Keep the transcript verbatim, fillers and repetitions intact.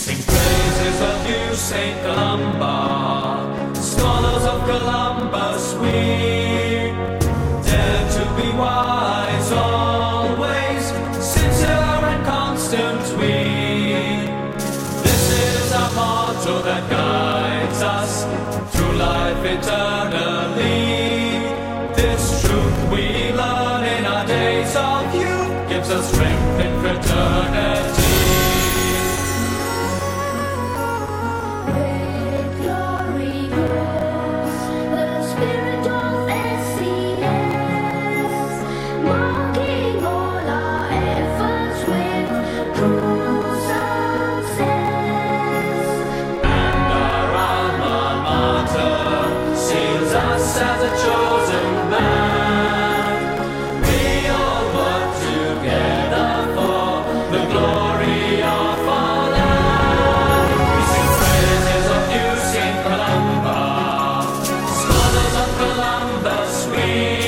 Sing praises of you, Saint Columba, scholars of Columbus, we dare to be wise always, sincere and constant we. This is our motto that guides us through life eternally. This truth we learn in our days of youth gives us strength in fraternity. As a chosen band, we all work together for the glory of our land. We sing praises of you, Saint Columba, scholars of Columbus, we